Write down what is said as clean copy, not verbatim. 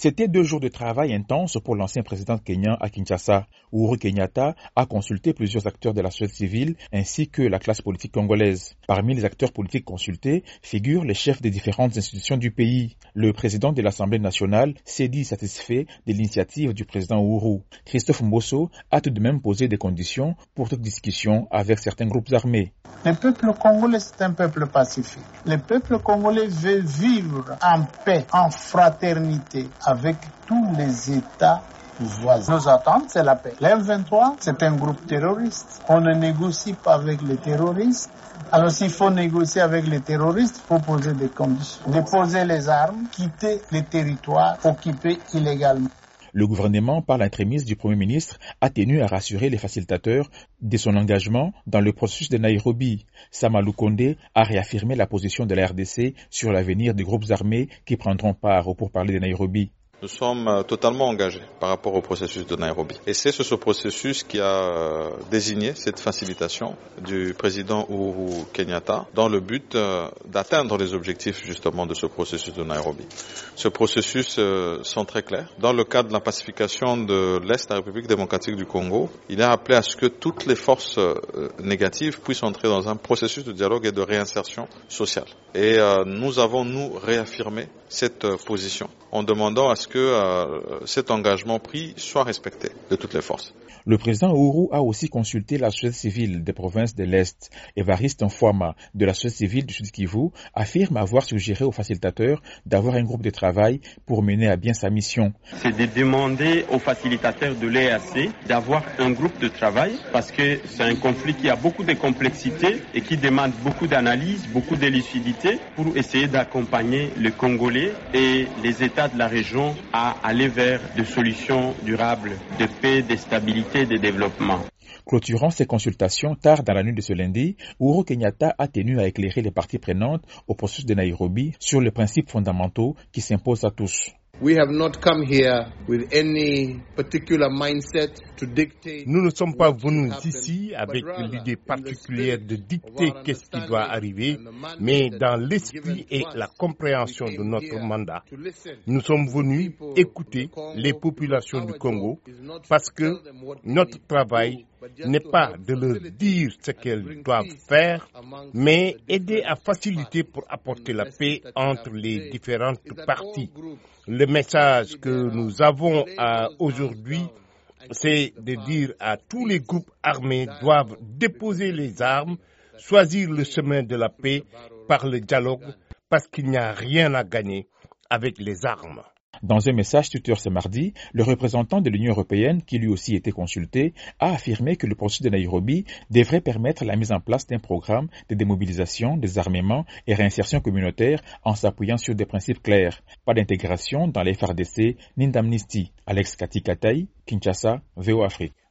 C'était 2 jours de travail intense pour l'ancien président kenyan à Kinshasa. Uhuru Kenyatta a consulté plusieurs acteurs de la société civile ainsi que la classe politique congolaise. Parmi les acteurs politiques consultés figurent les chefs des différentes institutions du pays. Le président de l'Assemblée nationale s'est dit satisfait de l'initiative du président Uhuru. Christophe Mbosso a tout de même posé des conditions pour toute discussion avec certains groupes armés. Le peuple congolais, c'est un peuple pacifique. Le peuple congolais veut vivre en paix, en fraternité, avec tous les États voisins. Nos attentes, c'est la paix. L'M23, c'est un groupe terroriste. On ne négocie pas avec les terroristes. Alors s'il faut négocier avec les terroristes, il faut poser des conditions. Déposer les armes, quitter les territoires occupés illégalement. Le gouvernement, par l'entremise du Premier ministre, a tenu à rassurer les facilitateurs de son engagement dans le processus de Nairobi. Samalou Condé a réaffirmé la position de la RDC sur l'avenir des groupes armés qui prendront part au pourparlers de Nairobi. Nous sommes totalement engagés par rapport au processus de Nairobi. Et c'est ce processus qui a désigné cette facilitation du président Uhuru Kenyatta dans le but d'atteindre les objectifs justement de ce processus de Nairobi. Ce processus sont très clairs. Dans le cadre de la pacification de l'Est de la République démocratique du Congo, il a appelé à ce que toutes les forces négatives puissent entrer dans un processus de dialogue et de réinsertion sociale. Et nous avons, réaffirmé cette position en demandant à ce que cet engagement pris soit respecté de toutes les forces. Le président Uhuru a aussi consulté la société civile des provinces de l'Est. Évariste Nfuama de la société civile du Sud-Kivu affirme avoir suggéré aux facilitateurs d'avoir un groupe de travail pour mener à bien sa mission. C'est de demander aux facilitateurs de l'EAC d'avoir un groupe de travail parce que c'est un conflit qui a beaucoup de complexité et qui demande beaucoup d'analyse, beaucoup de lucidité pour essayer d'accompagner les Congolais et les États de la région à aller vers des solutions durables de paix, de stabilité, de développement. Clôturant ces consultations tard dans la nuit de ce lundi, Uhuru Kenyatta a tenu à éclairer les parties prenantes au processus de Nairobi sur les principes fondamentaux qui s'imposent à tous. We have not come here with any particular mindset to dictate. Nous ne sommes pas venus ici avec l'idée particulière de dicter qu'est-ce qui doit arriver, mais dans l'esprit et la compréhension de notre mandat. Nous sommes venus écouter les populations du Congo parce que notre travail n'est pas de leur dire ce qu'elles doivent faire, mais aider à faciliter pour apporter la paix entre les différentes parties. Le message que nous avons aujourd'hui, c'est de dire à tous les groupes armés doivent déposer les armes, choisir le chemin de la paix par le dialogue, parce qu'il n'y a rien à gagner avec les armes. Dans un message Twitter ce mardi, le représentant de l'Union européenne, qui lui aussi était consulté, a affirmé que le processus de Nairobi devrait permettre la mise en place d'un programme de démobilisation, désarmement et réinsertion communautaire en s'appuyant sur des principes clairs. Pas d'intégration dans les FARDC ni d'amnistie. Alex Katikataï, Kinshasa, VOA Afrique.